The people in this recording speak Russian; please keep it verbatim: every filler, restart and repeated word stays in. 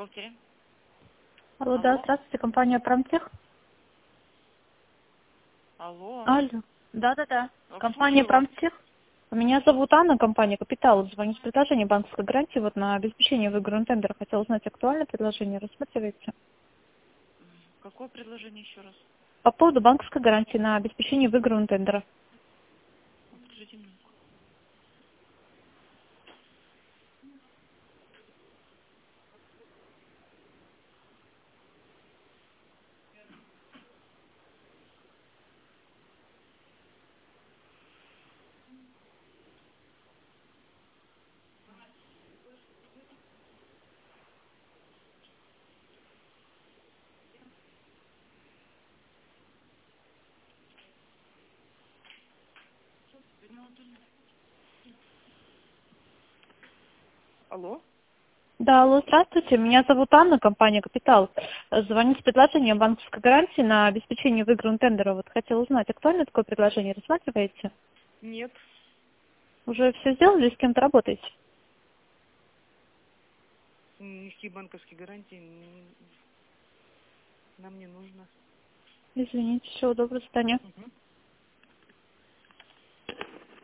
бухгалтере. Алло, да, Алло. здравствуйте, компания Промтех. Алло. Алло. Да-да-да. А, Компания Слушаю вас. Промтех. Меня зовут Анна, компания Капитал. Звоню с предложением банковской гарантии вот на обеспечение выигранного тендера. Хотела узнать актуальное предложение. Рассматриваете? Какое предложение еще раз? По поводу банковской гарантии на обеспечение выигранного тендера. А, Подождите минутку. Алло. Да, алло, здравствуйте. Меня зовут Анна, компания Капитал. Звоню с предложением банковской гарантии на обеспечение выигранного тендера. Вот хотела узнать, актуальное такое предложение. Рассматриваете? Нет. Уже все сделали, с кем-то работаете? Никакие банковские гарантии м, нам не нужно. Извините, всего доброго, до свидания. Мгм.